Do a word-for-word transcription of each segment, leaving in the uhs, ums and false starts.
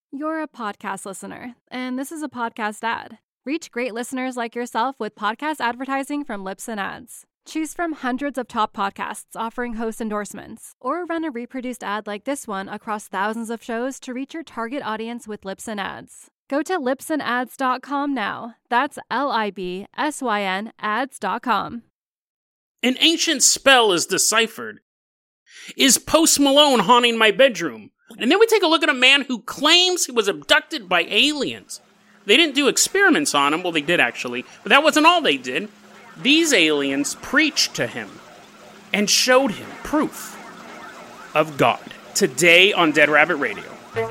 You're a podcast listener, and this is a podcast ad. Reach great listeners like yourself with podcast advertising from Libsyn Ads. Choose from hundreds of top podcasts offering host endorsements, or run a reproduced ad like this one across thousands of shows to reach your target audience with Libsyn Ads. Go to libsyn ads dot com now. That's L I B S Y N ads dot com. An ancient spell is deciphered. Is Post Malone haunting my bedroom? And then we take a look at a man who claims he was abducted by aliens. They didn't do experiments on him. Well, they did actually, but that wasn't all they did. These aliens preached to him and showed him proof of God. Today on Dead Rabbit Radio.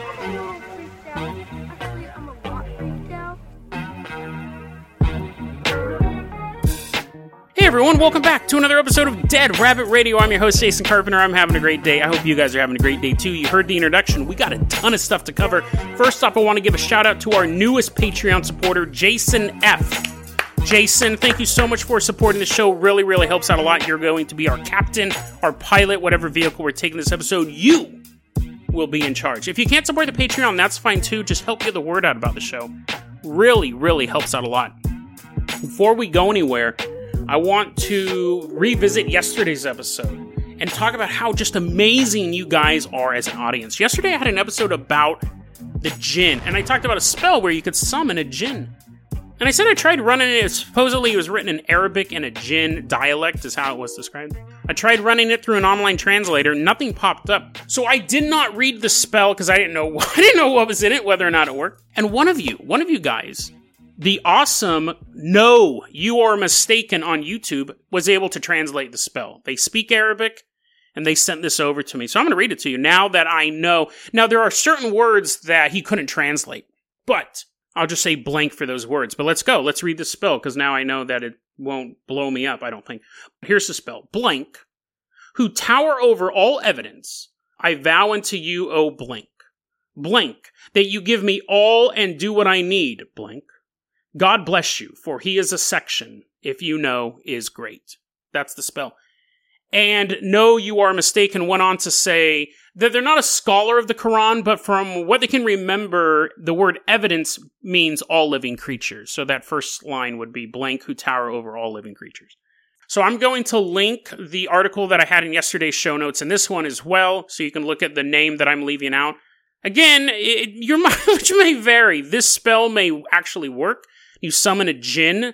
Hey everyone, welcome back to another episode of Dead Rabbit Radio. I'm your host, Jason Carpenter. I'm having a great day. I hope you guys are having a great day too. You heard the introduction. We got a ton of stuff to cover. First off, I want to give a shout out to our newest Patreon supporter, Jason F. Jason, thank you so much for supporting the show. Really, really helps out a lot. You're going to be our captain, our pilot, whatever vehicle we're taking this episode. You will be in charge. If you can't support the Patreon, that's fine too. Just help get the word out about the show. Really, really helps out a lot. Before we go anywhere, I want to revisit yesterday's episode and talk about how just amazing you guys are as an audience. Yesterday I had an episode about the jinn, and I talked about a spell where you could summon a jinn. And I said I tried running it. Supposedly it was written in Arabic and a jinn dialect is how it was described. I tried running it through an online translator. Nothing popped up. So I did not read the spell because I didn't know I didn't know what was in it, whether or not it worked. And one of you, one of you guys, the awesome No, You Are Mistaken on YouTube, was able to translate the spell. They speak Arabic, and they sent this over to me. So I'm going to read it to you now that I know. Now, there are certain words that he couldn't translate, but I'll just say blank for those words. But let's go. Let's read the spell, because now I know that it won't blow me up, I don't think. Here's the spell. Blank, who tower over all evidence, I vow unto you, O blank. Blank, that you give me all and do what I need, blank. God bless you, for he is a section, if you know, is great. That's the spell. And No, You Are Mistaken went on to say that they're not a scholar of the Quran, but from what they can remember, the word evidence means all living creatures. So that first line would be blank, who tower over all living creatures. So I'm going to link the article that I had in yesterday's show notes and this one as well, so you can look at the name that I'm leaving out. Again, it, your mileage may vary. This spell may actually work. You summon a jinn,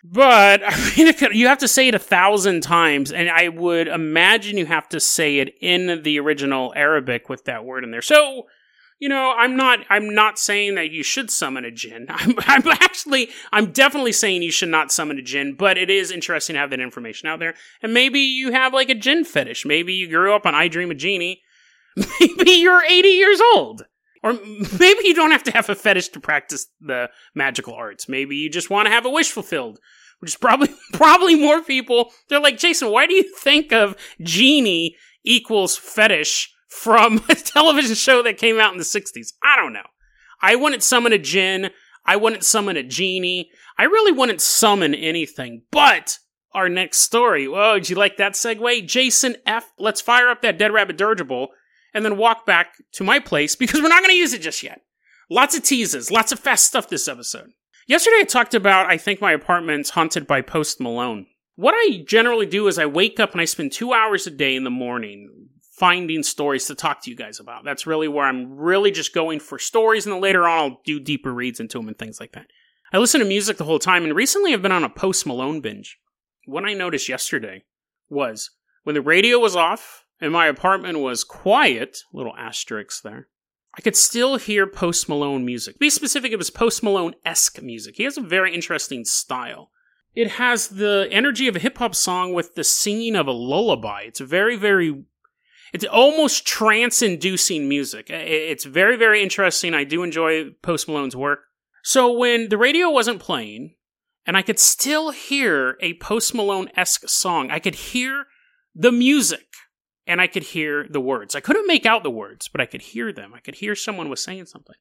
but I mean, it could, you have to say it a thousand times, and I would imagine you have to say it in the original Arabic with that word in there. So, you know, I'm not, I'm not saying that you should summon a jinn. I'm, I'm actually, I'm definitely saying you should not summon a jinn, but it is interesting to have that information out there. And maybe you have like a jinn fetish. Maybe you grew up on I Dream of Jeannie. Maybe you're eighty years old. Or maybe you don't have to have a fetish to practice the magical arts. Maybe you just want to have a wish fulfilled, which is probably probably more people. They're like, Jason, why do you think of genie equals fetish from a television show that came out in the sixties? I don't know. I wouldn't summon a djinn. I wouldn't summon a genie. I really wouldn't summon anything. But our next story. Whoa, did you like that segue? Jason F. Let's fire up that Dead Rabbit dirigible and then walk back to my place, because we're not going to use it just yet. Lots of teases, lots of fast stuff this episode. Yesterday I talked about, I think my apartment's haunted by Post Malone. What I generally do is I wake up and I spend two hours a day in the morning finding stories to talk to you guys about. That's really where I'm really just going for stories, and then later on I'll do deeper reads into them and things like that. I listen to music the whole time, and recently I've been on a Post Malone binge. What I noticed yesterday was when the radio was off, and my apartment was quiet, little asterisks there, I could still hear Post Malone music. To be specific, it was Post Malone-esque music. He has a very interesting style. It has the energy of a hip-hop song with the singing of a lullaby. It's very, very... It's almost trance-inducing music. It's very, very interesting. I do enjoy Post Malone's work. So when the radio wasn't playing, and I could still hear a Post Malone-esque song, I could hear the music. And I could hear the words. I couldn't make out the words, but I could hear them. I could hear someone was saying something.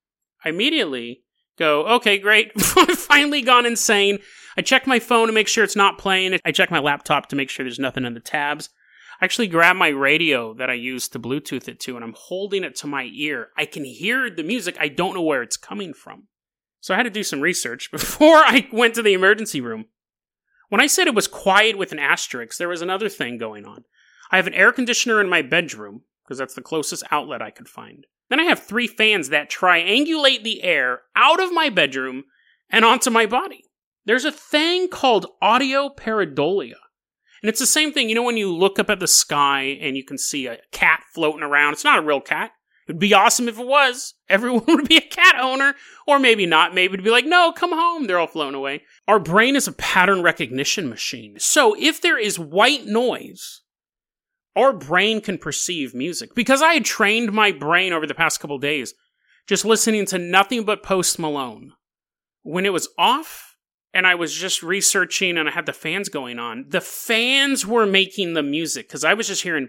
I immediately go, okay, great. I've finally gone insane. I check my phone to make sure it's not playing. I check my laptop to make sure there's nothing in the tabs. I actually grabbed my radio that I used to Bluetooth it to, and I'm holding it to my ear. I can hear the music. I don't know where it's coming from. So I had to do some research before I went to the emergency room. When I said it was quiet with an asterisk, there was another thing going on. I have an air conditioner in my bedroom, because that's the closest outlet I could find. Then I have three fans that triangulate the air out of my bedroom and onto my body. There's a thing called audio pareidolia. And it's the same thing, you know, when you look up at the sky and you can see a cat floating around. It's not a real cat. It would be awesome if it was. Everyone would be a cat owner. Or maybe not. Maybe it'd be like, no, come home. They're all flown away. Our brain is a pattern recognition machine. So if there is white noise, our brain can perceive music. Because I had trained my brain over the past couple days just listening to nothing but Post Malone. When it was off, and I was just researching and I had the fans going on, the fans were making the music because I was just hearing.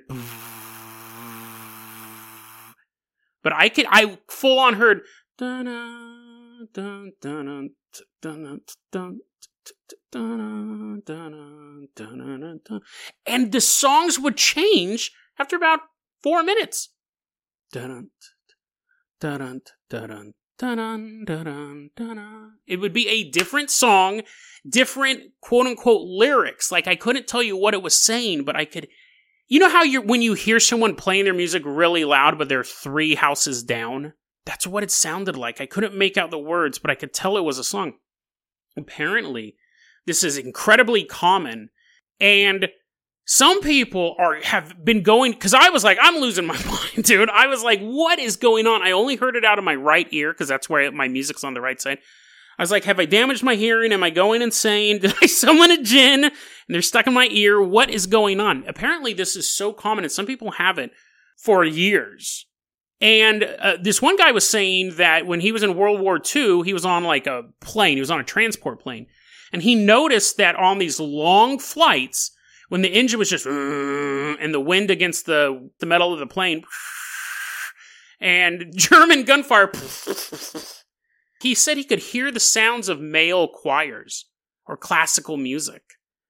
But I could, I full on heard. And the songs would change after about four minutes. It would be a different song, different quote-unquote lyrics. Like, I couldn't tell you what it was saying, but I could... You know how you're when you hear someone playing their music really loud, but they're three houses down? That's what it sounded like. I couldn't make out the words, but I could tell it was a song. Apparently, this is incredibly common, and some people are have been going, because I was like, I'm losing my mind, dude. I was like, what is going on? I only heard it out of my right ear, because that's where my music's on the right side. I was like, have I damaged my hearing? Am I going insane? Did I summon a djinn? And they're stuck in my ear. What is going on? Apparently, this is so common, and some people have it for years. And uh, this one guy was saying that when he was in World War Two, he was on like a plane. He was on a transport plane. And he noticed that on these long flights, when the engine was just, and the wind against the, the metal of the plane, and German gunfire, he said he could hear the sounds of male choirs or classical music.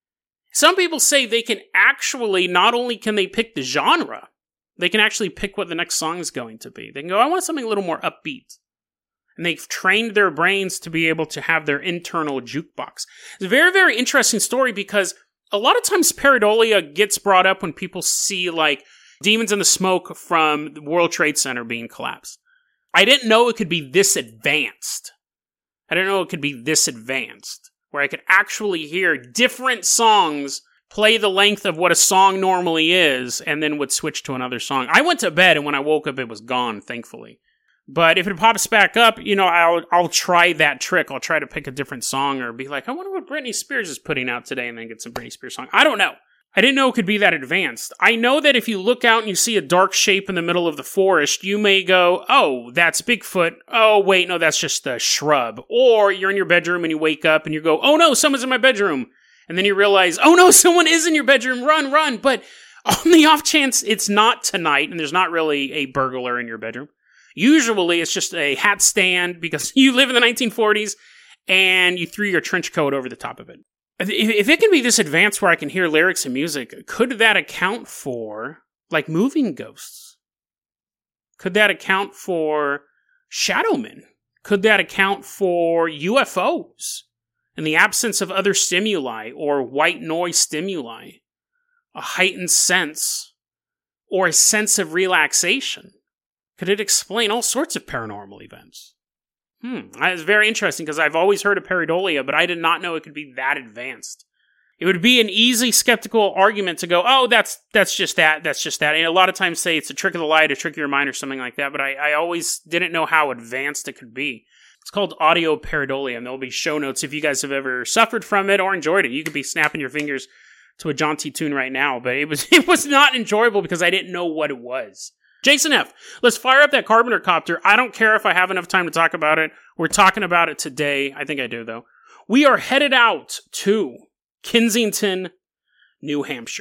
Some people say they can actually, not only can they pick the genre, they can actually pick what the next song is going to be. They can go, I want something a little more upbeat. And they've trained their brains to be able to have their internal jukebox. It's a very, very interesting story because a lot of times pareidolia gets brought up when people see like demons in the smoke from the World Trade Center being collapsed. I didn't know it could be this advanced. I didn't know it could be this advanced, where I could actually hear different songs play the length of what a song normally is, and then would switch to another song. I went to bed, and when I woke up, it was gone, thankfully. But if it pops back up, you know, I'll I'll try that trick. I'll try to pick a different song, or be like, I wonder what Britney Spears is putting out today, and then get some Britney Spears song. I don't know. I didn't know it could be that advanced. I know that if you look out and you see a dark shape in the middle of the forest, you may go, oh, that's Bigfoot. Oh, wait, no, that's just a shrub. Or you're in your bedroom and you wake up and you go, oh no, someone's in my bedroom. And then you realize, oh no, someone is in your bedroom, run, run. But on the off chance it's not tonight and there's not really a burglar in your bedroom, usually it's just a hat stand because you live in the nineteen forties and you threw your trench coat over the top of it. If it can be this advanced where I can hear lyrics and music, could that account for, like, moving ghosts? Could that account for shadow men? Could that account for U F Os? In the absence of other stimuli or white noise stimuli, a heightened sense or a sense of relaxation? Could it explain all sorts of paranormal events? Hmm, it's very interesting because I've always heard of pareidolia, but I did not know it could be that advanced. It would be an easy skeptical argument to go, oh, that's that's just that, that's just that. And a lot of times say it's a trick of the light, a trick of your mind or something like that, but I, I always didn't know how advanced it could be. It's called audio pareidolia, and there'll be show notes if you guys have ever suffered from it or enjoyed it. You could be snapping your fingers to a jaunty tune right now, but it was it was not enjoyable because I didn't know what it was. Jason F., let's fire up that Carpenter copter. I don't care if I have enough time to talk about it. We're talking about it today. I think I do, though. We are headed out to Kensington, New Hampshire.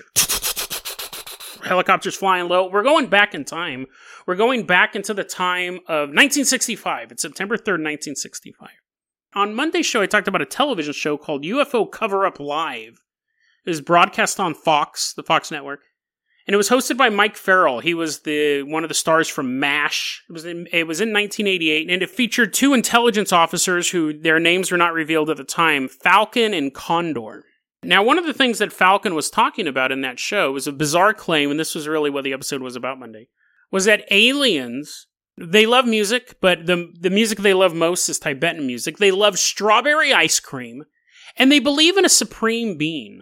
Helicopters flying low. We're going back in time. We're going back into the time of nineteen sixty-five. It's September third, nineteen sixty-five. On Monday's show, I talked about a television show called U F O Cover-Up Live. It was broadcast on Fox, the Fox network. And it was hosted by Mike Farrell. He was the one of the stars from MASH. It was in, it was in nineteen eighty-eight, and it featured two intelligence officers who their names were not revealed at the time, Falcon and Condor. Now, one of the things that Falcon was talking about in that show was a bizarre claim, and this was really what the episode was about Monday, was that aliens, they love music, but the, the music they love most is Tibetan music. They love strawberry ice cream, and they believe in a supreme being.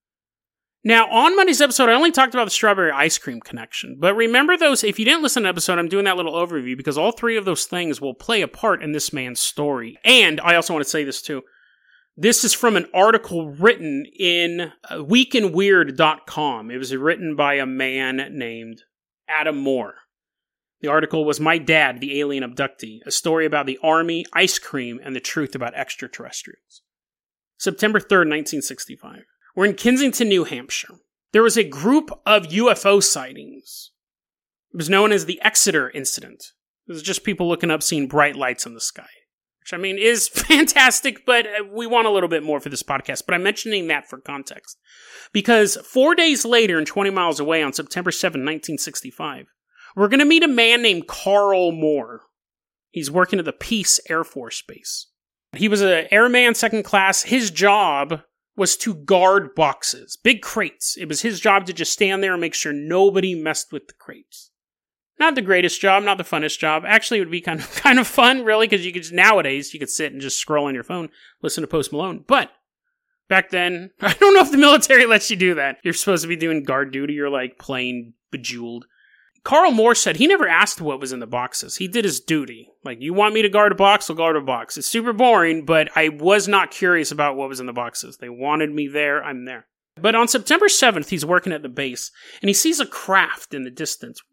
Now, on Monday's episode, I only talked about the strawberry ice cream connection. But remember those, if you didn't listen to the episode, I'm doing that little overview because all three of those things will play a part in this man's story. And I also want to say this too. This is from an article written in week in weird dot com. It was written by a man named Adam Moore. The article was My Dad, the Alien Abductee, a story about the Army, ice cream, and the truth about extraterrestrials. September third, nineteen sixty-five. We're in Kensington, New Hampshire. There was a group of U F O sightings. It was known as the Exeter Incident. It was just people looking up, seeing bright lights in the sky. Which, I mean, is fantastic, but we want a little bit more for this podcast. But I'm mentioning that for context. Because four days later and twenty miles away on September seventh, nineteen sixty-five, we're going to meet a man named Carl Moore. He's working at the Peace Air Force Base. He was an airman second class. His job was to guard boxes, big crates. It was his job to just stand there and make sure nobody messed with the crates. Not the greatest job, not the funnest job. Actually, it would be kind of kind of fun, really, because you could nowadays you could sit and just scroll on your phone, listen to Post Malone. But back then, I don't know if the military lets you do that. You're supposed to be doing guard duty or like playing Bejeweled. Carl Moore said he never asked what was in the boxes. He did his duty. Like, you want me to guard a box, I'll guard a box. It's super boring, but I was not curious about what was in the boxes. They wanted me there, I'm there. But on September seventh, he's working at the base, and he sees a craft in the distance.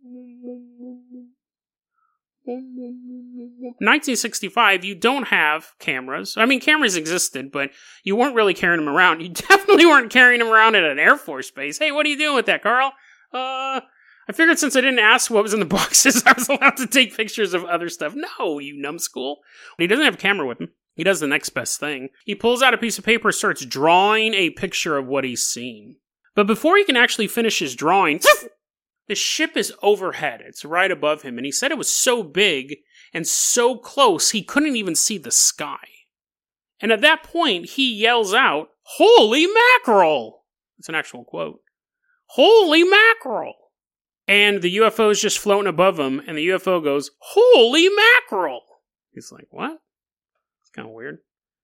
nineteen sixty-five, you don't have cameras. I mean, cameras existed, but you weren't really carrying them around. You definitely weren't carrying them around at an Air Force base. Hey, what are you doing with that, Carl? Uh... I figured since I didn't ask what was in the boxes, I was allowed to take pictures of other stuff. No, you numbskull. He doesn't have a camera with him. He does the next best thing. He pulls out a piece of paper, starts drawing a picture of what he's seen. But before he can actually finish his drawing, the ship is overhead. It's right above him. And he said it was so big and so close, he couldn't even see the sky. And at that point, he yells out, "Holy mackerel!" It's an actual quote. Holy mackerel! And the U F O is just floating above him, and the U F O goes, "Holy mackerel!" He's like, "What?" It's kind of weird.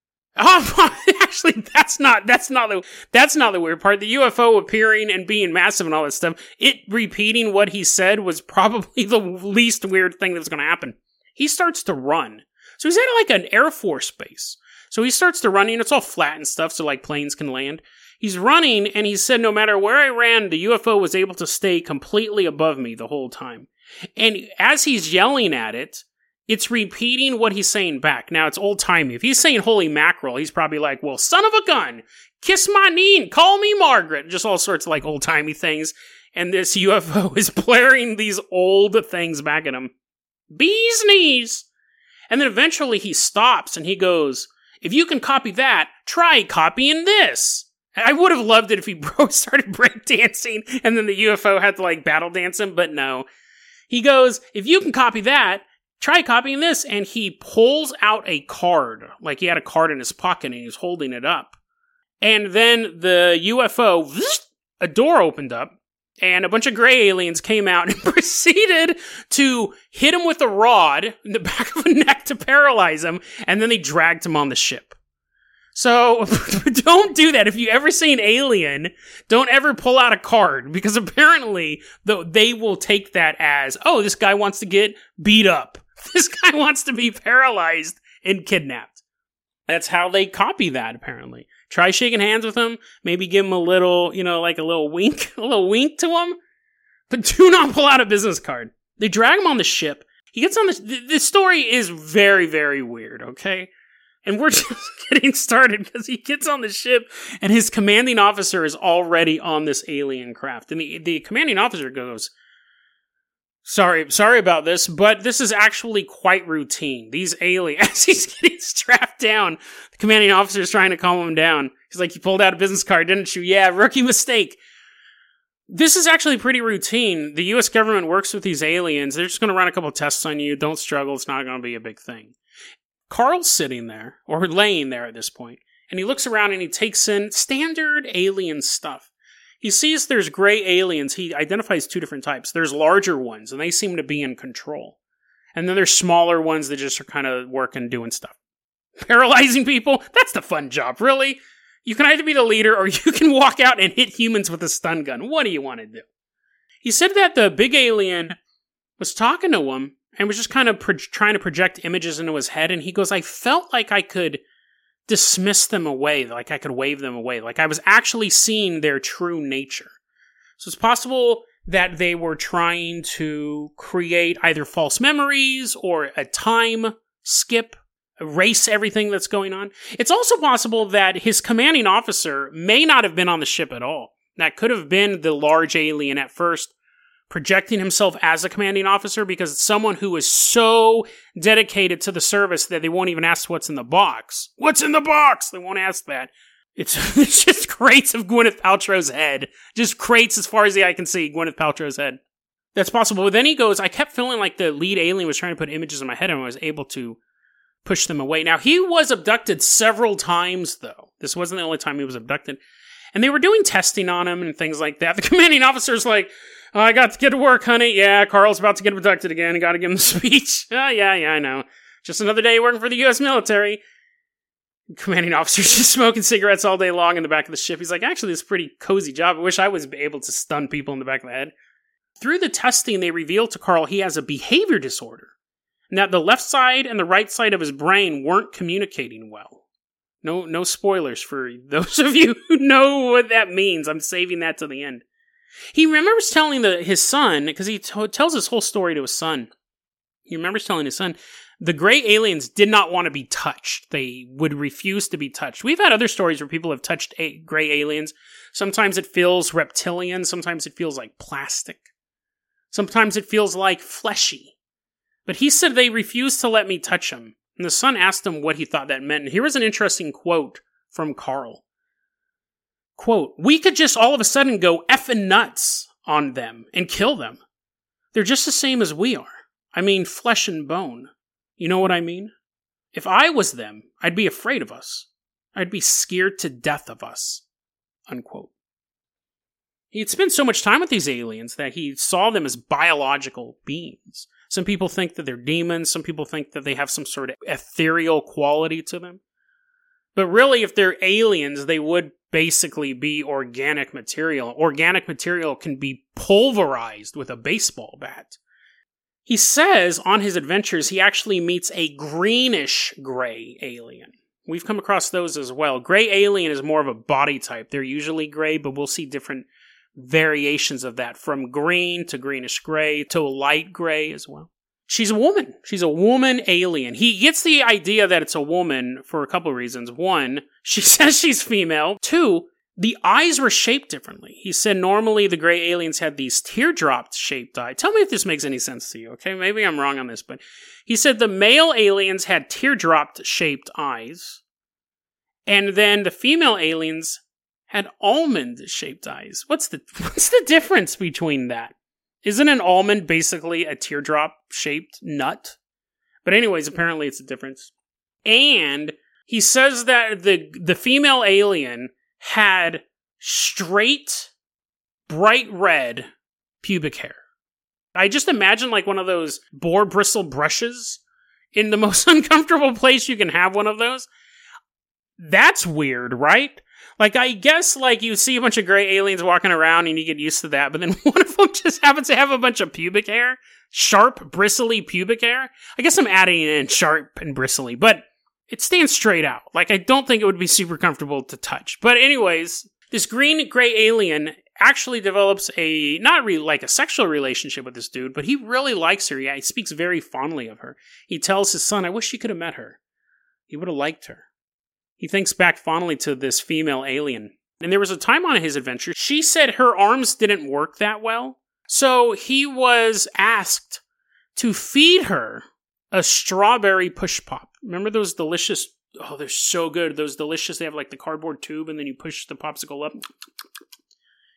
Oh, actually, that's not that's not the that's not the weird part. The U F O appearing and being massive and all that stuff, it repeating what he said was probably the least weird thing that's going to happen. He starts to run. So he's at like an Air Force base. So he starts to run, and it's all flat and stuff, so like planes can land. He's running, and he said no matter where I ran, the U F O was able to stay completely above me the whole time. And as he's yelling at it, it's repeating what he's saying back. Now, it's old-timey. If he's saying holy mackerel, he's probably like, well, son of a gun, kiss my knee and call me Margaret. Just all sorts of like old-timey things. And this U F O is blaring these old things back at him. Bee's knees! And then eventually he stops, and he goes, if you can copy that, try copying this. I would have loved it if he bro started breakdancing and then the U F O had to like battle dance him, but no. He goes, if you can copy that, try copying this. And he pulls out a card, like he had a card in his pocket and he was holding it up. And then the U F O, a door opened up and a bunch of gray aliens came out and proceeded to hit him with a rod in the back of the neck to paralyze him. And then they dragged him on the ship. So, don't do that. If you ever see an alien, don't ever pull out a card, because apparently the, they will take that as, oh, this guy wants to get beat up. This guy wants to be paralyzed and kidnapped. That's how they copy that, apparently. Try shaking hands with him, maybe give him a little, you know, like a little wink, a little wink to him, but do not pull out a business card. They drag him on the ship. He gets on the, the story is very, very weird, okay? And we're just getting started because he gets on the ship and his commanding officer is already on this alien craft. And the, the commanding officer goes, sorry, sorry about this, but this is actually quite routine. These aliens, as he's getting strapped down, the commanding officer is trying to calm him down. He's like, you pulled out a business card, didn't you? Yeah, rookie mistake. This is actually pretty routine. The U S government works with these aliens. They're just going to run a couple tests on you. Don't struggle. It's not going to be a big thing. Carl's sitting there, or laying there at this point, and he looks around and he takes in standard alien stuff. He sees there's gray aliens. He identifies two different types. There's larger ones, and they seem to be in control. And then there's smaller ones that just are kind of working, doing stuff. Paralyzing people? That's the fun job, really. You can either be the leader or you can walk out and hit humans with a stun gun. What do you want to do? He said that the big alien was talking to him and was just kind of pro- trying to project images into his head. And he goes, I felt like I could dismiss them away, like I could wave them away. Like I was actually seeing their true nature. So it's possible that they were trying to create either false memories or a time skip, erase everything that's going on. It's also possible that his commanding officer may not have been on the ship at all. That could have been the large alien at first, projecting himself as a commanding officer because it's someone who is so dedicated to the service that they won't even ask what's in the box. What's in the box? They won't ask that. It's, it's just crates of Gwyneth Paltrow's head. Just crates as far as the eye can see, Gwyneth Paltrow's head. That's possible. But then he goes, I kept feeling like the lead alien was trying to put images in my head and I was able to push them away. Now, he was abducted several times, though. This wasn't the only time he was abducted. And they were doing testing on him and things like that. The commanding officer's like, oh, I got to get to work, honey. Yeah, Carl's about to get abducted again. I got to give him the speech. Oh, yeah, yeah, I know. Just another day working for the U S military. The commanding officer's just smoking cigarettes all day long in the back of the ship. He's like, actually, this is a pretty cozy job. I wish I was able to stun people in the back of the head. Through the testing, they revealed to Carl he has a behavior disorder. And that the left side and the right side of his brain weren't communicating well. No no spoilers for those of you who know what that means. I'm saving that to the end. He remembers telling the, his son, because he t- tells his whole story to his son. He remembers telling his son, the gray aliens did not want to be touched. They would refuse to be touched. We've had other stories where people have touched a- gray aliens. Sometimes it feels reptilian. Sometimes it feels like plastic. Sometimes it feels like fleshy. But he said they refused to let me touch him. And the son asked him what he thought that meant. And here was an interesting quote from Carl. Quote, we could just all of a sudden go effing nuts on them and kill them. They're just the same as we are. I mean, flesh and bone. You know what I mean? If I was them, I'd be afraid of us. I'd be scared to death of us. Unquote. He had spent so much time with these aliens that he saw them as biological beings. Some people think that they're demons. Some people think that they have some sort of ethereal quality to them. But really, if they're aliens, they would basically be organic material. Organic material can be pulverized with a baseball bat. He says on his adventures, he actually meets a greenish gray alien. We've come across those as well. Gray alien is more of a body type. They're usually gray, but we'll see different variations of that, from green to greenish gray to light gray as well. She's a woman. She's a woman alien. He gets the idea that it's a woman for a couple of reasons. One, she says she's female. Two, the eyes were shaped differently. He said normally the gray aliens had these teardrop shaped eyes. Tell me if this makes any sense to you, okay? Maybe I'm wrong on this, but he said the male aliens had teardrop shaped eyes, and then the female aliens had almond-shaped eyes. What's the what's the difference between that? Isn't an almond basically a teardrop-shaped nut? But anyways, apparently it's a difference. And he says that the the female alien had straight, bright red pubic hair. I just imagine like one of those boar bristle brushes in the most uncomfortable place you can have one of those. That's weird, right? Like, I guess, like, you see a bunch of gray aliens walking around and you get used to that, but then one of them just happens to have a bunch of pubic hair. Sharp, bristly pubic hair. I guess I'm adding in sharp and bristly, but it stands straight out. Like, I don't think it would be super comfortable to touch. But anyways, this green-gray alien actually develops a, not really like a sexual relationship with this dude, but he really likes her. Yeah, he speaks very fondly of her. He tells his son, I wish you could have met her. He would have liked her. He thinks back fondly to this female alien. And there was a time on his adventure, she said her arms didn't work that well. So he was asked to feed her a strawberry push pop. Remember those delicious, oh, they're so good. Those delicious, they have like the cardboard tube and then you push the popsicle up.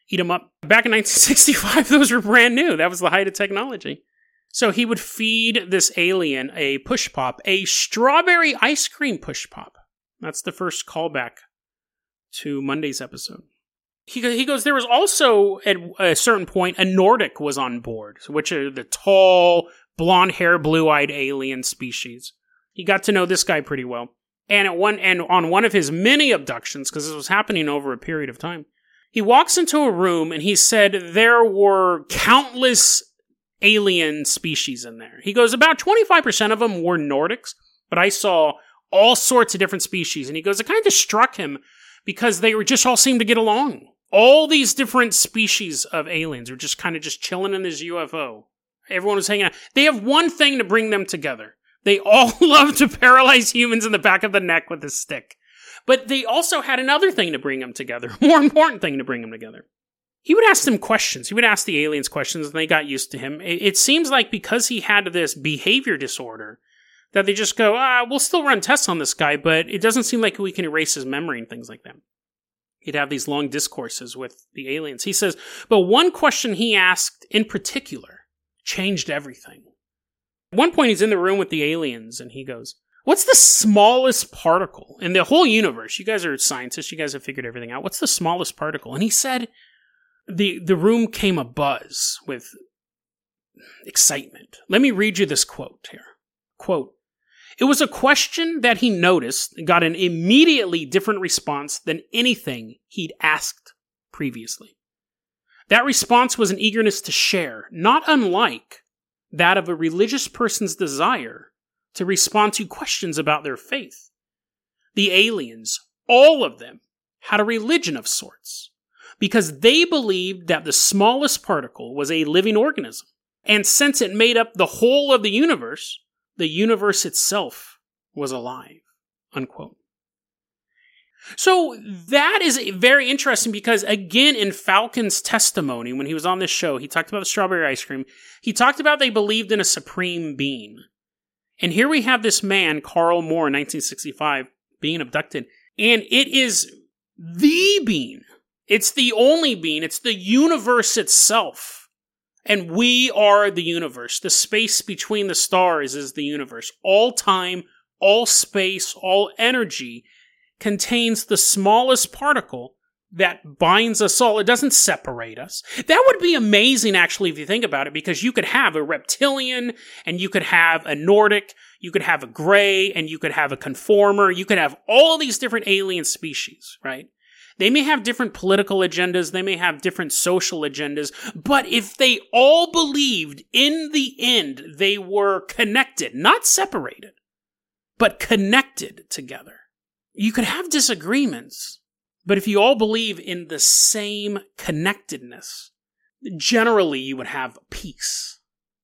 eat them up. Back in nineteen sixty-five, those were brand new. That was the height of technology. So he would feed this alien a push pop, a strawberry ice cream push pop. That's the first callback to Monday's episode. He, he goes, there was also, at a certain point, a Nordic was on board, which are the tall, blonde hair, blue-eyed alien species. He got to know this guy pretty well. And at one and on one of his many abductions, because this was happening over a period of time, he walks into a room and he said there were countless alien species in there. He goes, about twenty-five percent of them were Nordics, but I saw all sorts of different species. And he goes, it kind of struck him because they were just all seemed to get along. All these different species of aliens were just kind of just chilling in this U F O. Everyone was hanging out. They have one thing to bring them together. They all love to paralyze humans in the back of the neck with a stick. But they also had another thing to bring them together. More important thing to bring them together. He would ask them questions. He would ask the aliens questions, and they got used to him. It, it seems like because he had this behavior disorder, that they just go, ah, we'll still run tests on this guy, but it doesn't seem like we can erase his memory and things like that. He'd have these long discourses with the aliens. He says, but one question he asked in particular changed everything. At one point, he's in the room with the aliens, and he goes, what's the smallest particle in the whole universe? You guys are scientists. You guys have figured everything out. What's the smallest particle? And he said, the, the room came abuzz with excitement. Let me read you this quote here. Quote, it was a question that he noticed got an immediately different response than anything he'd asked previously. That response was an eagerness to share, not unlike that of a religious person's desire to respond to questions about their faith. The aliens, all of them, had a religion of sorts, because they believed that the smallest particle was a living organism, and since it made up the whole of the universe, the universe itself was alive, unquote. So that is very interesting because, again, in Falcon's testimony, when he was on this show, he talked about the strawberry ice cream. He talked about they believed in a supreme being. And here we have this man, Carl Moore, in nineteen sixty-five, being abducted. And it is the being. It's the only being. It's the universe itself. And we are the universe. The space between the stars is the universe. All time, all space, all energy contains the smallest particle that binds us all. It doesn't separate us. That would be amazing, actually, if you think about it, because you could have a reptilian, and you could have a Nordic, you could have a gray, and you could have a conformer. You could have all these different alien species, right? They may have different political agendas, they may have different social agendas, but if they all believed in the end they were connected, not separated, but connected together. You could have disagreements, but if you all believe in the same connectedness, generally you would have peace.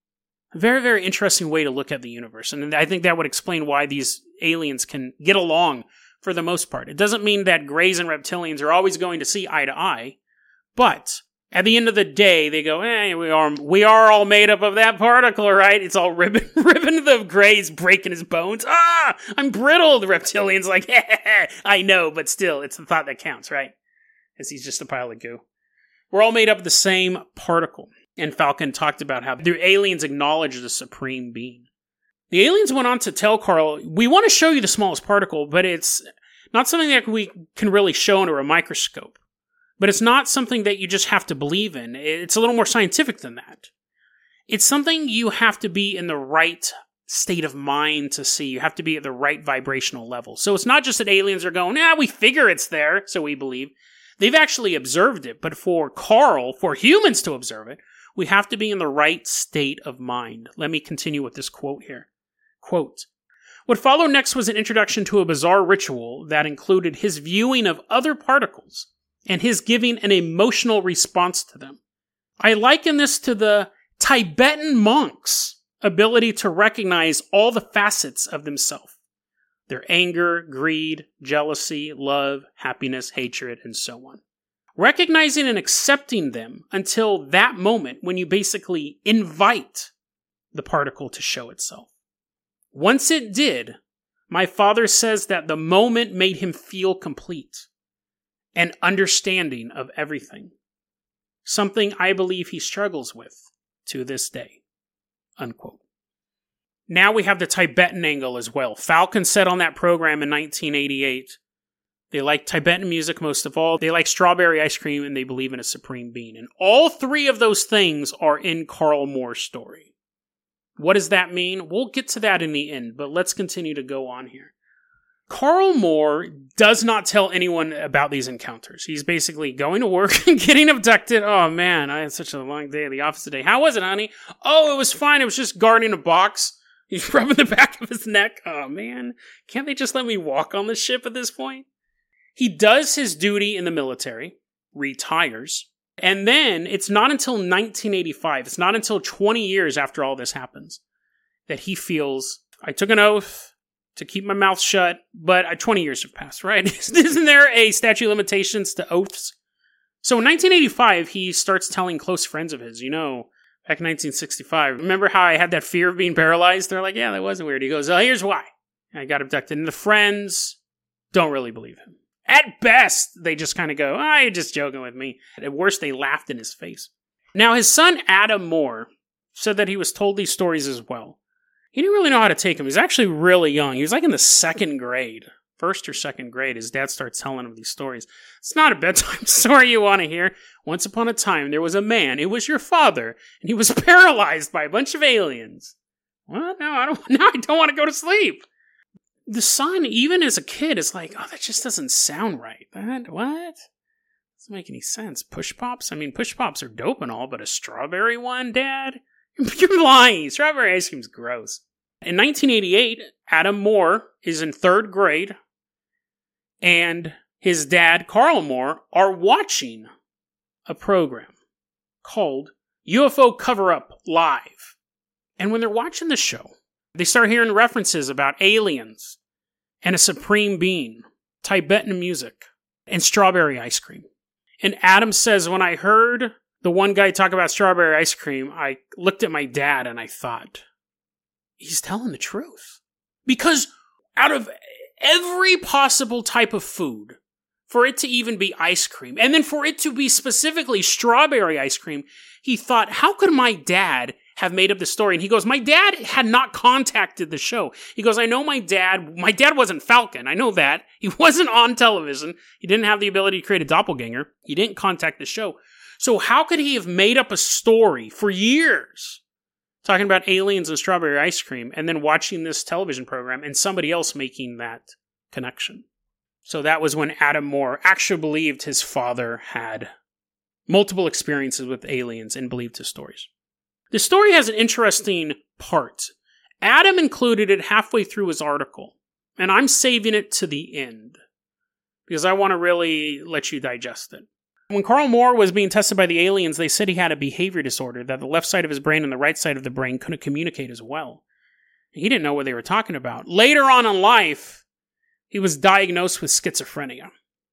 A very, very interesting way to look at the universe, and I think that would explain why these aliens can get along for the most part. It doesn't mean that Greys and reptilians are always going to see eye to eye, but at the end of the day, they go, eh, we are we are all made up of that particle, right? It's all ribbon, ribbon the Grey's breaking his bones. Ah, I'm brittle. The reptilian's like, I know, but still, it's the thought that counts, right? As he's just a pile of goo. We're all made up of the same particle. And Falcon talked about how the aliens acknowledge the supreme being. The aliens went on to tell Carl, we want to show you the smallest particle, but it's not something that we can really show under a microscope. But it's not something that you just have to believe in. It's a little more scientific than that. It's something you have to be in the right state of mind to see. You have to be at the right vibrational level. So it's not just that aliens are going, yeah, we figure it's there, so we believe. They've actually observed it. But for Carl, for humans to observe it, we have to be in the right state of mind. Let me continue with this quote here. Quote, what followed next was an introduction to a bizarre ritual that included his viewing of other particles and his giving an emotional response to them. I liken this to the Tibetan monks' ability to recognize all the facets of themselves. Their anger, greed, jealousy, love, happiness, hatred, and so on. Recognizing and accepting them until that moment when you basically invite the particle to show itself. Once it did, my father says that the moment made him feel complete. An understanding of everything. something I believe he struggles with to this day. Unquote. Now we have the Tibetan angle as well. Falcon said on that program in nineteen eighty-eight, they like Tibetan music most of all. They like strawberry ice cream, and they believe in a supreme being. And all three of those things are in Carl Moore's story. What does that mean? We'll get to that in the end, but let's continue to go on here. Carl Moore does not tell anyone about these encounters. He's basically going to work and getting abducted. Oh man, I had such a long day at the office today. How was it, honey? Oh, it was fine. It was just guarding a box. He's rubbing the back of his neck. Oh man, can't they just let me walk on the ship at this point? He does his duty in the military, retires, and then it's not until nineteen eighty-five, it's not until twenty years after all this happens, that he feels, I took an oath to keep my mouth shut, but twenty years have passed, right? Isn't there a statute of limitations to oaths? So in nineteen eighty-five, he starts telling close friends of his, you know, back in nineteen sixty-five, remember how I had that fear of being paralyzed? They're like, yeah, that wasn't weird. He goes, oh, here's why. I got abducted. And the friends don't really believe him. At best, they just kind of go, ah, oh, you're just joking with me. At worst, they laughed in his face. Now, his son, Adam Moore, said that he was told these stories as well. He didn't really know how to take them. He was actually really young. He was like in the second grade. First or second grade, his dad starts telling him these stories. It's not a bedtime story you want to hear. Once upon a time, there was a man. It was your father. And he was paralyzed by a bunch of aliens. What? No, I don't, no, I don't want to go to sleep. The son, even as a kid, is like, oh, that just doesn't sound right. That, what? Doesn't make any sense. Push Pops? I mean, Push Pops are dope and all, but a strawberry one, Dad? You're lying. Strawberry ice cream's gross. In nineteen eighty-eight, Adam Moore is in third grade, and his dad, Carl Moore, are watching a program called U F O Cover-Up Live. And when they're watching the show, they start hearing references about aliens and a supreme being, Tibetan music, and strawberry ice cream. And Adam says, when I heard the one guy talk about strawberry ice cream, I looked at my dad and I thought, he's telling the truth. Because out of every possible type of food, for it to even be ice cream, and then for it to be specifically strawberry ice cream, he thought, how could my dad have made up the story? And he goes, my dad had not contacted the show. He goes, I know my dad, my dad wasn't Falcon. I know that. He wasn't on television. He didn't have the ability to create a doppelganger. He didn't contact the show. So how could he have made up a story for years talking about aliens and strawberry ice cream and then watching this television program and somebody else making that connection? So that was when Adam Moore actually believed his father had multiple experiences with aliens and believed his stories. The story has an interesting part. Adam included it halfway through his article, and I'm saving it to the end because I want to really let you digest it. When Carl Moore was being tested by the aliens, they said he had a behavior disorder, that the left side of his brain and the right side of the brain couldn't communicate as well. He didn't know what they were talking about. Later on in life, he was diagnosed with schizophrenia.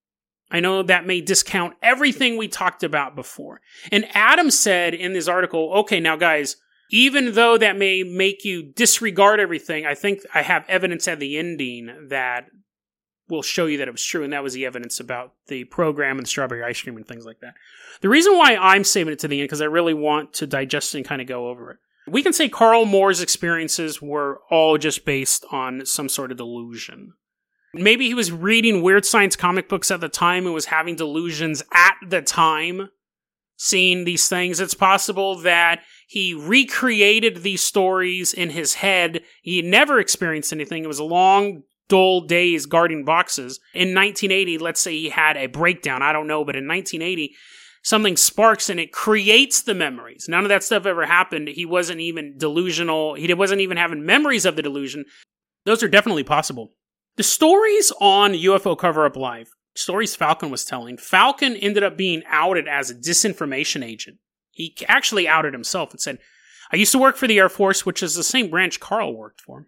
I know that may discount everything we talked about before. And Adam said in this article, okay, now guys, even though that may make you disregard everything, I think I have evidence at the ending that will show you that it was true. And that was the evidence about the program and the strawberry ice cream and things like that. The reason why I'm saving it to the end, because I really want to digest and kind of go over it. We can say Carl Moore's experiences were all just based on some sort of delusion. Maybe he was reading Weird Science comic books at the time and was having delusions at the time, seeing these things. It's possible that he recreated these stories in his head. He never experienced anything. It was long, dull days guarding boxes. In nineteen eighty, let's say he had a breakdown. I don't know, but in nineteen eighty, something sparks and it creates the memories. None of that stuff ever happened. He wasn't even delusional. He wasn't even having memories of the delusion. Those are definitely possible. The stories on U F O Cover-Up Live, stories Falcon was telling, Falcon ended up being outed as a disinformation agent. He actually outed himself and said, I used to work for the Air Force, which is the same branch Carl worked for.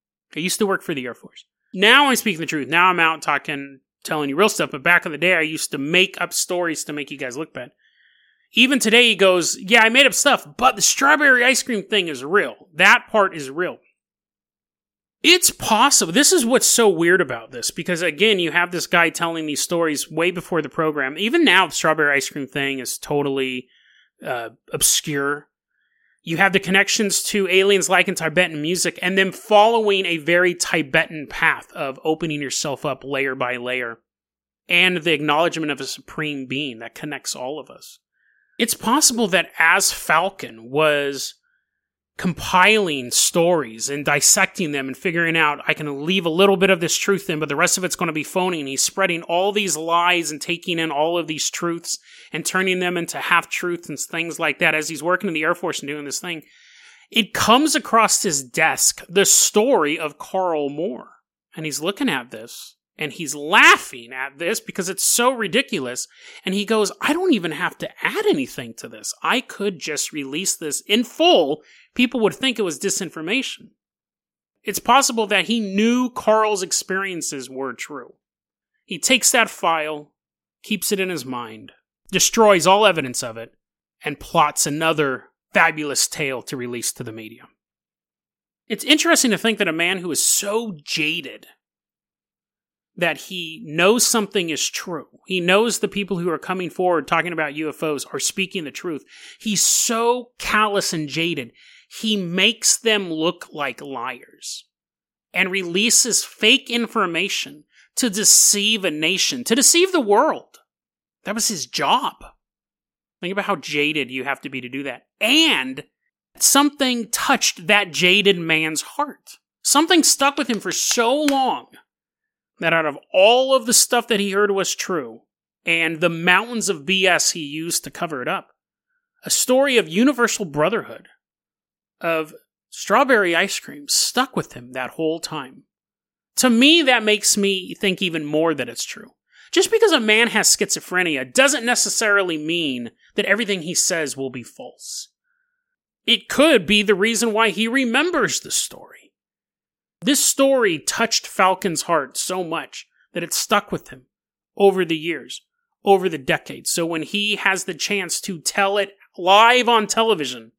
I used to work for the Air Force. Now I'm speaking the truth. Now I'm out talking, telling you real stuff, but back in the day I used to make up stories to make you guys look bad. Even today he goes, yeah, I made up stuff, but the strawberry ice cream thing is real. That part is real. It's possible. This is what's so weird about this, because again, you have this guy telling these stories way before the program. Even now, the strawberry ice cream thing is totally uh, obscure. You have the connections to aliens like in Tibetan music, and then following a very Tibetan path of opening yourself up layer by layer, and the acknowledgement of a supreme being that connects all of us. It's possible that as Falcon was compiling stories and dissecting them and figuring out, I can leave a little bit of this truth in, but the rest of it's going to be phony. And he's spreading all these lies and taking in all of these truths and turning them into half-truths and things like that as he's working in the Air Force and doing this thing. It comes across his desk, the story of Carl Moore. And he's looking at this, and he's laughing at this because it's so ridiculous. And he goes, I don't even have to add anything to this. I could just release this in full. People would think it was disinformation. It's possible that he knew Carl's experiences were true. He takes that file, keeps it in his mind, destroys all evidence of it, and plots another fabulous tale to release to the media. It's interesting to think that a man who is so jaded that he knows something is true. He knows the people who are coming forward talking about U F Os are speaking the truth. He's so callous and jaded, he makes them look like liars and releases fake information to deceive a nation, to deceive the world. That was his job. Think about how jaded you have to be to do that. And something touched that jaded man's heart. Something stuck with him for so long that out of all of the stuff that he heard was true, and the mountains of B S he used to cover it up, a story of universal brotherhood, of strawberry ice cream, stuck with him that whole time. To me, that makes me think even more that it's true. Just because a man has schizophrenia doesn't necessarily mean that everything he says will be false. It could be the reason why he remembers the story. This story touched Falcon's heart so much that it stuck with him over the years, over the decades. So when he has the chance to tell it live on television,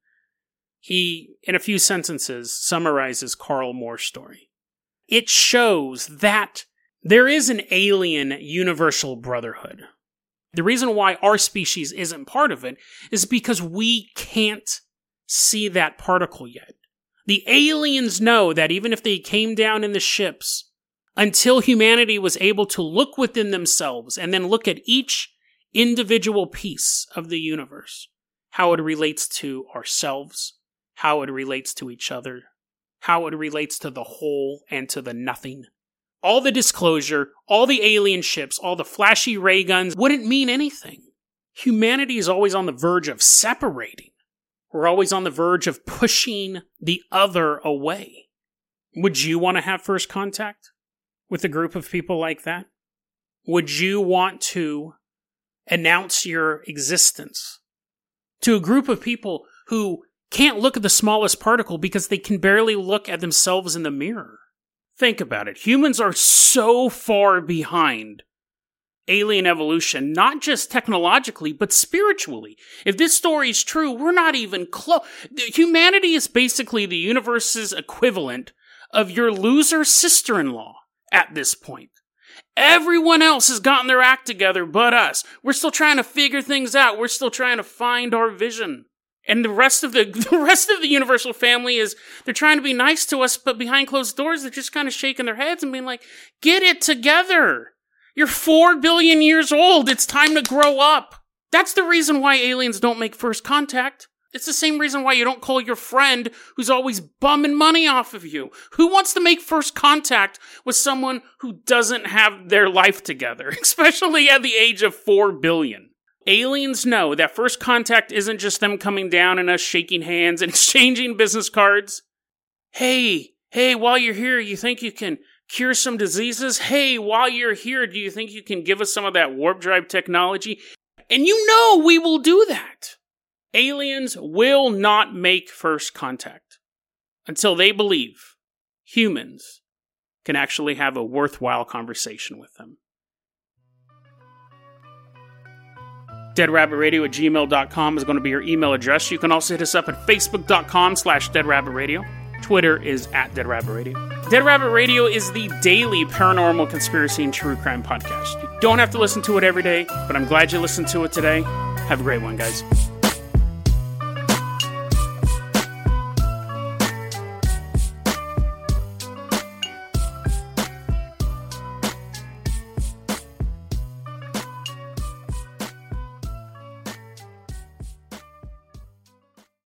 he, in a few sentences, summarizes Carl Moore's story. It shows that there is an alien universal brotherhood. The reason why our species isn't part of it is because we can't see that particle yet. The aliens know that even if they came down in the ships, until humanity was able to look within themselves and then look at each individual piece of the universe, how it relates to ourselves, how it relates to each other, how it relates to the whole and to the nothing. All the disclosure, all the alien ships, all the flashy ray guns wouldn't mean anything. Humanity is always on the verge of separating. We're always on the verge of pushing the other away. Would you want to have first contact with a group of people like that? Would you want to announce your existence to a group of people who can't look at the smallest particle because they can barely look at themselves in the mirror? Think about it. Humans are so far behind alien evolution, not just technologically, but spiritually. If this story is true, we're not even close. Humanity is basically the universe's equivalent of your loser sister-in-law at this point. Everyone else has gotten their act together but us. We're still trying to figure things out. We're still trying to find our vision. And the rest of the, the rest of the universal family is, they're trying to be nice to us, but behind closed doors, they're just kind of shaking their heads and being like, get it together. You're four billion years old. It's time to grow up. That's the reason why aliens don't make first contact. It's the same reason why you don't call your friend who's always bumming money off of you. Who wants to make first contact with someone who doesn't have their life together, especially at the age of four billion? Aliens know that first contact isn't just them coming down and us shaking hands and exchanging business cards. Hey, hey, while you're here, you think you can cure some diseases? Hey, while you're here, do you think you can give us some of that warp drive technology? And you know we will do that. Aliens will not make first contact until they believe humans can actually have a worthwhile conversation with them. dead rabbit radio at gmail dot com is going to be your email address. You can also hit us up at facebook dot com slash dead rabbit radio. Twitter is at Dead Rabbit Radio. Dead Rabbit Radio is the daily paranormal conspiracy and true crime podcast. You don't have to listen to it every day, but I'm glad you listened to it today. Have a great one, guys.